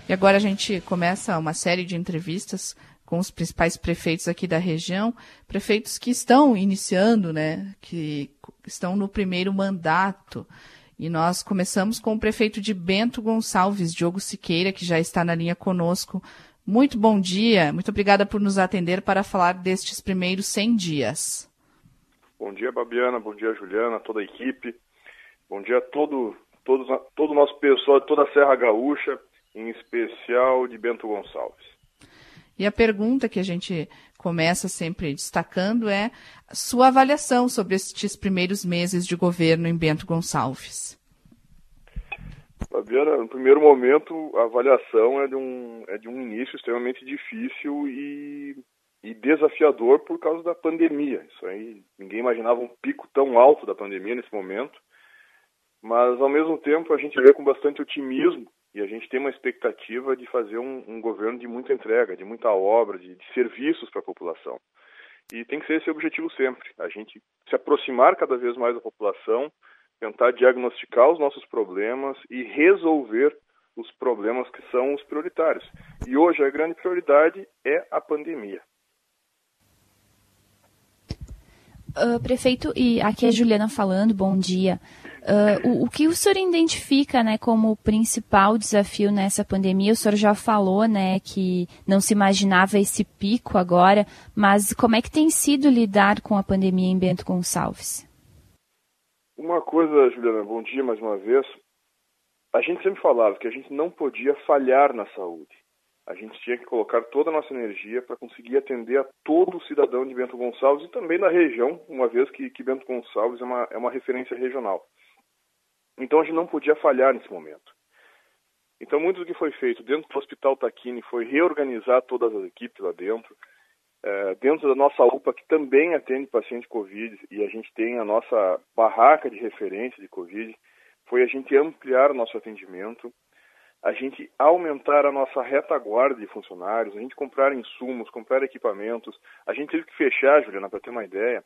E agora a gente começa uma série de entrevistas com os principais prefeitos aqui da região, prefeitos que estão iniciando, né, que estão no primeiro mandato. E nós começamos com o prefeito de Bento Gonçalves, Diogo Siqueira, que já está na linha conosco. Muito bom dia, muito obrigada por nos atender para falar destes primeiros 100 dias. Bom dia, Babiana, bom dia, Juliana, toda a equipe. Bom dia a todo o nosso pessoal de toda a Serra Gaúcha, em especial de Bento Gonçalves. E a pergunta que a gente começa sempre destacando é a sua avaliação sobre estes primeiros meses de governo em Bento Gonçalves. Fabiana, no primeiro momento, a avaliação é de um início extremamente difícil e desafiador por causa da pandemia. Isso aí, ninguém imaginava um pico tão alto da pandemia nesse momento, mas ao mesmo tempo a gente vê com bastante otimismo e a gente tem uma expectativa de fazer um governo de muita entrega, de muita obra, de serviços para a população. E tem que ser esse o objetivo sempre, a gente se aproximar cada vez mais da população, tentar diagnosticar os nossos problemas e resolver os problemas que são os prioritários. E hoje a grande prioridade é a pandemia. Prefeito, e aqui é a Juliana falando, bom dia. O que o senhor identifica, né, como o principal desafio nessa pandemia? O senhor já falou, né, que não se imaginava esse pico agora, mas como é que tem sido lidar com a pandemia em Bento Gonçalves? Uma coisa, Juliana, bom dia mais uma vez. A gente sempre falava que a gente não podia falhar na saúde. A gente tinha que colocar toda a nossa energia para conseguir atender a todo o cidadão de Bento Gonçalves e também da região, uma vez que Bento Gonçalves é uma referência regional. Então a gente não podia falhar nesse momento. Então muito do que foi feito dentro do Hospital Taquini foi reorganizar todas as equipes lá dentro. Dentro da nossa UPA, que também atende paciente Covid, e a gente tem a nossa barraca de referência de Covid, foi a gente ampliar o nosso atendimento, a gente aumentar a nossa retaguarda de funcionários, a gente comprar insumos, comprar equipamentos. A gente teve que fechar, Juliana, para ter uma ideia,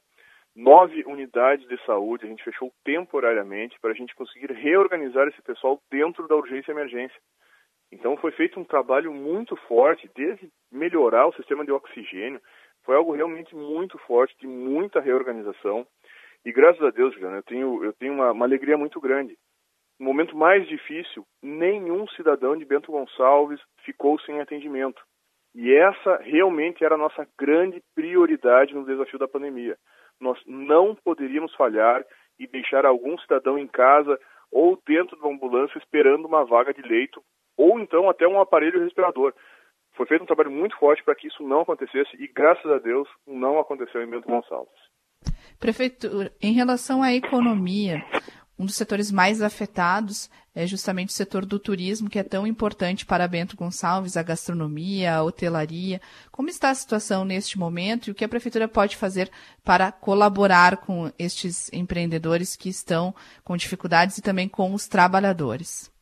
9 unidades de saúde, a gente fechou temporariamente para a gente conseguir reorganizar esse pessoal dentro da urgência e emergência. Então foi feito um trabalho muito forte, desde melhorar o sistema de oxigênio, foi algo realmente muito forte, de muita reorganização. E graças a Deus, Juliana, eu tenho uma alegria muito grande. No momento mais difícil, nenhum cidadão de Bento Gonçalves ficou sem atendimento. E essa realmente era a nossa grande prioridade no desafio da pandemia. Nós não poderíamos falhar e deixar algum cidadão em casa ou dentro de uma ambulância esperando uma vaga de leito ou então até um aparelho respirador. Foi feito um trabalho muito forte para que isso não acontecesse e, graças a Deus, não aconteceu em Bento Gonçalves. Prefeito, em relação à economia, um dos setores mais afetados é justamente o setor do turismo, que é tão importante para Bento Gonçalves, a gastronomia, a hotelaria. Como está a situação neste momento e o que a Prefeitura pode fazer para colaborar com estes empreendedores que estão com dificuldades e também com os trabalhadores?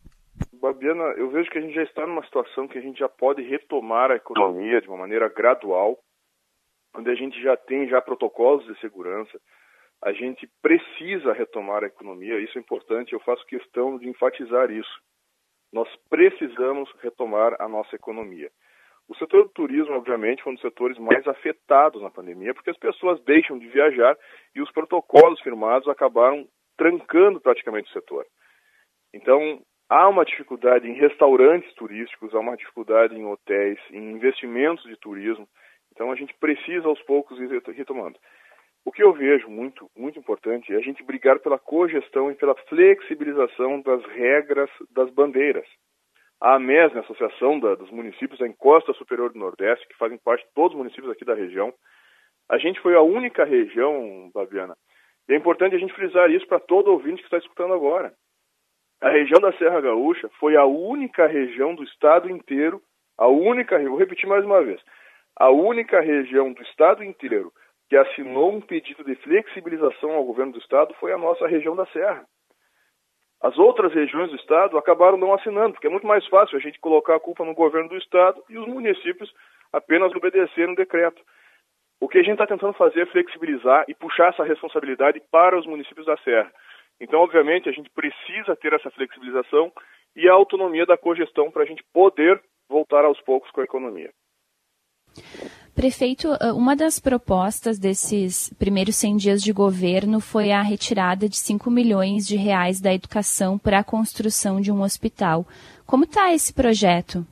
Babiana, eu vejo que a gente já está numa situação que a gente já pode retomar a economia de uma maneira gradual, onde a gente já tem protocolos de segurança. A gente precisa retomar a economia, isso é importante, eu faço questão de enfatizar isso. Nós precisamos retomar a nossa economia. O setor do turismo, obviamente, foi um dos setores mais afetados na pandemia, porque as pessoas deixam de viajar e os protocolos firmados acabaram trancando praticamente o setor. Então, há uma dificuldade em restaurantes turísticos, há uma dificuldade em hotéis, em investimentos de turismo. Então, a gente precisa, aos poucos, ir retomando. O que eu vejo muito, muito importante é a gente brigar pela cogestão e pela flexibilização das regras das bandeiras. A AMES, a Associação dos Municípios da Encosta Superior do Nordeste, que fazem parte de todos os municípios aqui da região, a gente foi a única região, Babiana, e é importante a gente frisar isso para todo ouvinte que está escutando agora. A região da Serra Gaúcha foi a única região do estado inteiro, vou repetir mais uma vez, a única região do estado inteiro que assinou um pedido de flexibilização ao governo do estado foi a nossa região da Serra. As outras regiões do estado acabaram não assinando, porque é muito mais fácil a gente colocar a culpa no governo do estado e os municípios apenas obedecerem o decreto. O que a gente está tentando fazer é flexibilizar e puxar essa responsabilidade para os municípios da Serra. Então, obviamente, a gente precisa ter essa flexibilização e a autonomia da cogestão para a gente poder voltar aos poucos com a economia. Prefeito, uma das propostas desses primeiros 100 dias de governo foi a retirada de 5 milhões de reais da educação para a construção de um hospital. Como está esse projeto?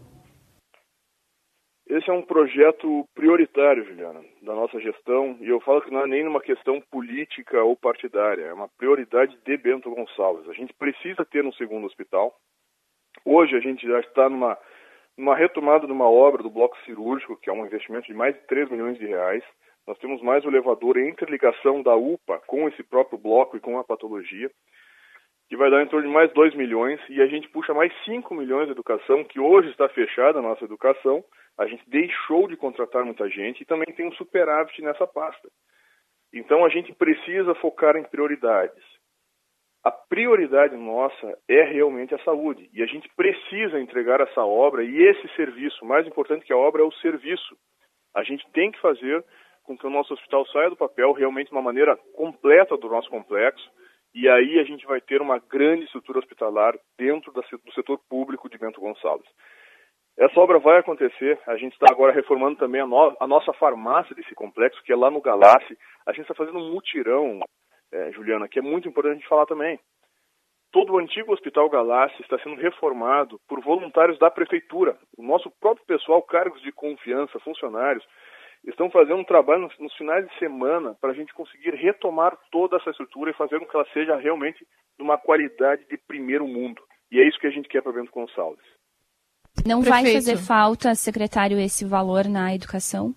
Esse é um projeto prioritário, Juliana, da nossa gestão, e eu falo que não é nem uma questão política ou partidária, é uma prioridade de Bento Gonçalves. A gente precisa ter um segundo hospital. Hoje a gente já está numa retomada de uma obra do bloco cirúrgico, que é um investimento de mais de 3 milhões de reais. Nós temos mais o elevador em interligação da UPA com esse próprio bloco e com a patologia, que vai dar em torno de mais 2 milhões, e a gente puxa mais 5 milhões de educação, que hoje está fechada a nossa educação. A gente deixou de contratar muita gente e também tem um superávit nessa pasta. Então a gente precisa focar em prioridades. A prioridade nossa é realmente a saúde, e a gente precisa entregar essa obra e esse serviço. Mais importante que a obra é o serviço. A gente tem que fazer com que o nosso hospital saia do papel realmente de uma maneira completa do nosso complexo, e aí a gente vai ter uma grande estrutura hospitalar dentro do setor público de Bento Gonçalves. Essa obra vai acontecer. A gente está agora reformando também a nossa farmácia desse complexo, que é lá no Galassi. A gente está fazendo um mutirão, Juliana, que é muito importante a gente falar também. Todo o antigo Hospital Galassi está sendo reformado por voluntários da prefeitura. O nosso próprio pessoal, cargos de confiança, funcionários, estão fazendo um trabalho nos finais de semana para a gente conseguir retomar toda essa estrutura e fazer com que ela seja realmente de uma qualidade de primeiro mundo. E é isso que a gente quer para Bento Gonçalves. Não vai fazer falta, secretário, esse valor na educação?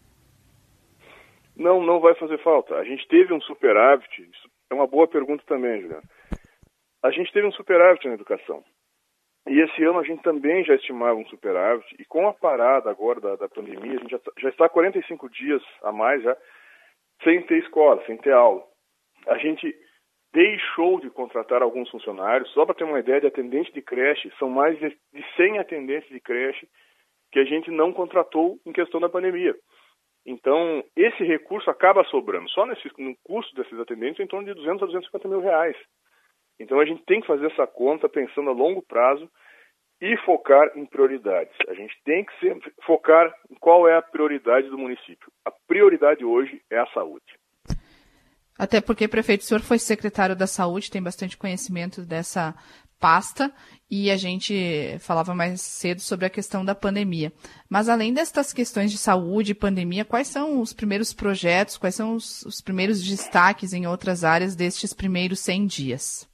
Não vai fazer falta. A gente teve um superávit, isso é uma boa pergunta também, Juliana. A gente teve um superávit na educação. E esse ano a gente também já estimava um superávit, e com a parada agora da pandemia, a gente já está 45 dias a mais já, sem ter escola, sem ter aula. A gente deixou de contratar alguns funcionários. Só para ter uma ideia, de atendente de creche, são mais de 100 atendentes de creche que a gente não contratou em questão da pandemia. Então, esse recurso acaba sobrando. Só no custo desses atendentes, em torno de 200 a 250 mil reais. Então, a gente tem que fazer essa conta pensando a longo prazo e focar em prioridades. A gente tem que focar em qual é a prioridade do município. A prioridade hoje é a saúde. Até porque, prefeito, o senhor foi secretário da Saúde, tem bastante conhecimento dessa pasta, e a gente falava mais cedo sobre a questão da pandemia. Mas, além destas questões de saúde e pandemia, quais são os primeiros projetos, quais são os primeiros destaques em outras áreas destes primeiros 100 dias?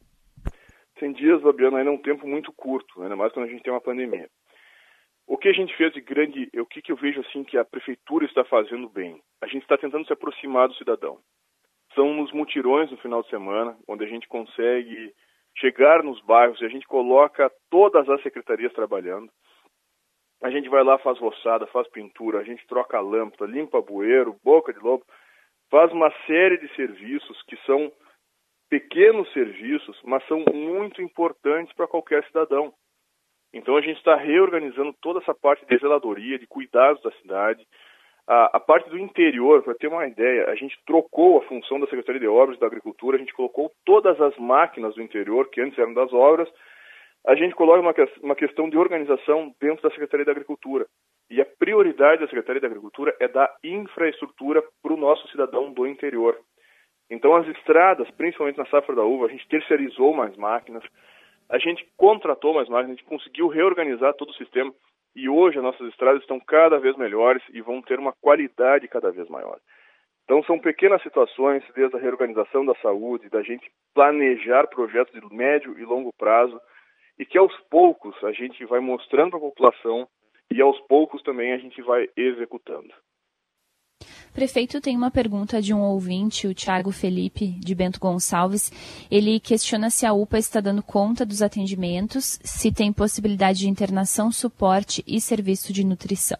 100 dias, Fabiano, ainda é um tempo muito curto, ainda mais quando a gente tem uma pandemia. O que a gente fez de grande, o que eu vejo assim que a prefeitura está fazendo bem? A gente está tentando se aproximar do cidadão. São nos mutirões no final de semana, onde a gente consegue chegar nos bairros e a gente coloca todas as secretarias trabalhando. A gente vai lá, faz roçada, faz pintura, a gente troca lâmpada, limpa bueiro, boca de lobo, faz uma série de serviços que são pequenos serviços, mas são muito importantes para qualquer cidadão. Então a gente está reorganizando toda essa parte de zeladoria, de cuidados da cidade. A parte do interior, para ter uma ideia, a gente trocou a função da Secretaria de Obras e da Agricultura, a gente colocou todas as máquinas do interior, que antes eram das obras, a gente coloca uma questão de organização dentro da Secretaria da Agricultura. E a prioridade da Secretaria da Agricultura é dar infraestrutura para o nosso cidadão do interior. Então as estradas, principalmente na safra da uva, a gente terceirizou mais máquinas, a gente contratou mais máquinas, a gente conseguiu reorganizar todo o sistema. E hoje as nossas estradas estão cada vez melhores e vão ter uma qualidade cada vez maior. Então são pequenas situações, desde a reorganização da saúde, da gente planejar projetos de médio e longo prazo, e que aos poucos a gente vai mostrando para a população e aos poucos também a gente vai executando. Prefeito, tem uma pergunta de um ouvinte, o Thiago Felipe, de Bento Gonçalves. Ele questiona se a UPA está dando conta dos atendimentos, se tem possibilidade de internação, suporte e serviço de nutrição.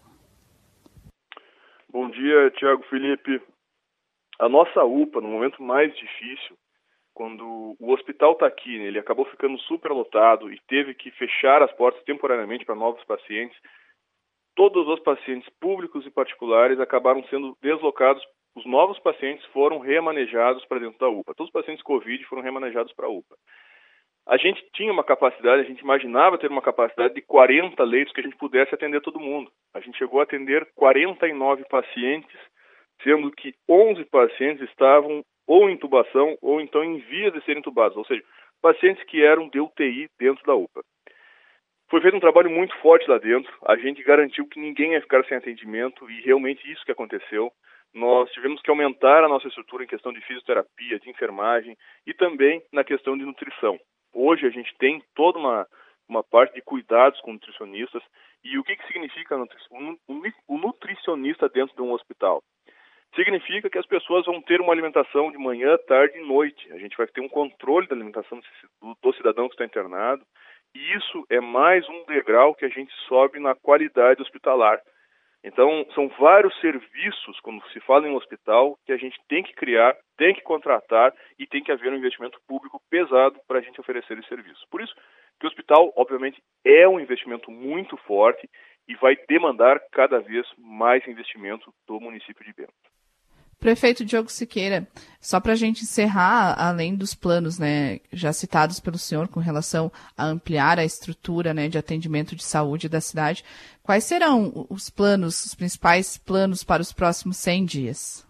Bom dia, Thiago Felipe. A nossa UPA, no momento mais difícil, quando o hospital Taquini, ele acabou ficando superlotado e teve que fechar as portas temporariamente para novos pacientes, todos os pacientes públicos e particulares acabaram sendo deslocados os novos pacientes foram remanejados para dentro da UPA. Todos os pacientes COVID foram remanejados para a UPA. A gente tinha uma capacidade, a gente imaginava ter uma capacidade de 40 leitos que a gente pudesse atender todo mundo. A gente chegou a atender 49 pacientes, sendo que 11 pacientes estavam ou em intubação ou então em vias de serem intubados, ou seja, pacientes que eram de UTI dentro da UPA. Foi feito um trabalho muito forte lá dentro, a gente garantiu que ninguém ia ficar sem atendimento e realmente isso que aconteceu. Nós tivemos que aumentar a nossa estrutura em questão de fisioterapia, de enfermagem e também na questão de nutrição. Hoje a gente tem toda uma parte de cuidados com nutricionistas. E o que significa o nutricionista dentro de um hospital? Significa que as pessoas vão ter uma alimentação de manhã, tarde e noite. A gente vai ter um controle da alimentação do cidadão que está internado. E isso é mais um degrau que a gente sobe na qualidade hospitalar. Então, são vários serviços, quando se fala em hospital, que a gente tem que criar, tem que contratar e tem que haver um investimento público pesado para a gente oferecer esse serviço. Por isso que o hospital, obviamente, é um investimento muito forte e vai demandar cada vez mais investimento do município de Bento. Prefeito Diogo Siqueira, só para a gente encerrar, além dos planos, né, já citados pelo senhor com relação a ampliar a estrutura, né, de atendimento de saúde da cidade, quais serão os planos, os principais planos para os próximos 100 dias?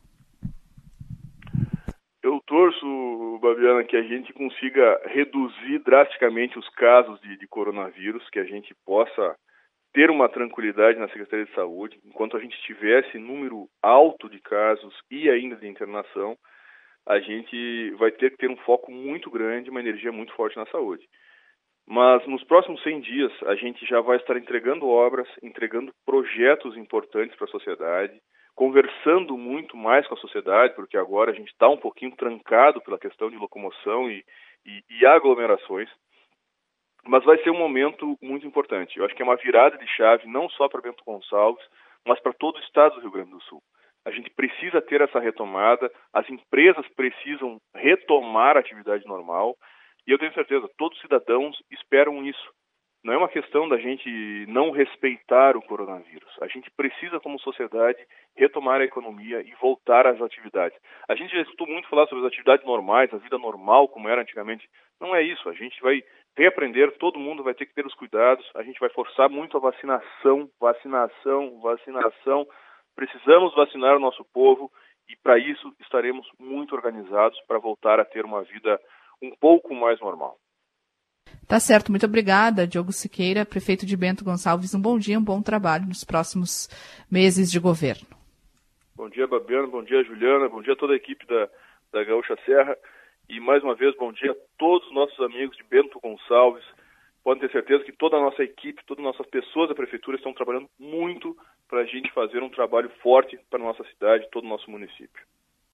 Eu torço, Babiana, que a gente consiga reduzir drasticamente os casos de coronavírus, que a gente possa ter uma tranquilidade na Secretaria de Saúde. Enquanto a gente tivesse número alto de casos e ainda de internação, a gente vai ter que ter um foco muito grande, uma energia muito forte na saúde. Mas nos próximos 100 dias, a gente já vai estar entregando obras, entregando projetos importantes para a sociedade, conversando muito mais com a sociedade, porque agora a gente está um pouquinho trancado pela questão de locomoção e aglomerações. Mas vai ser um momento muito importante. Eu acho que é uma virada de chave, não só para Bento Gonçalves, mas para todo o estado do Rio Grande do Sul. A gente precisa ter essa retomada, as empresas precisam retomar a atividade normal, e eu tenho certeza, todos os cidadãos esperam isso. Não é uma questão da gente não respeitar o coronavírus. A gente precisa, como sociedade, retomar a economia e voltar às atividades. A gente já escutou muito falar sobre as atividades normais, a vida normal, como era antigamente. Não é isso. A gente vai reaprender, todo mundo vai ter que ter os cuidados. A gente vai forçar muito a vacinação. Precisamos vacinar o nosso povo e, para isso, estaremos muito organizados para voltar a ter uma vida um pouco mais normal. Tá certo, muito obrigada, Diogo Siqueira, prefeito de Bento Gonçalves. Um bom dia, um bom trabalho nos próximos meses de governo. Bom dia, Babiana, bom dia, Juliana, bom dia a toda a equipe da Gaúcha Serra e, mais uma vez, bom dia a todos os nossos amigos de Bento Gonçalves. Podem ter certeza que toda a nossa equipe, todas as nossas pessoas da prefeitura estão trabalhando muito para a gente fazer um trabalho forte para a nossa cidade e todo o nosso município.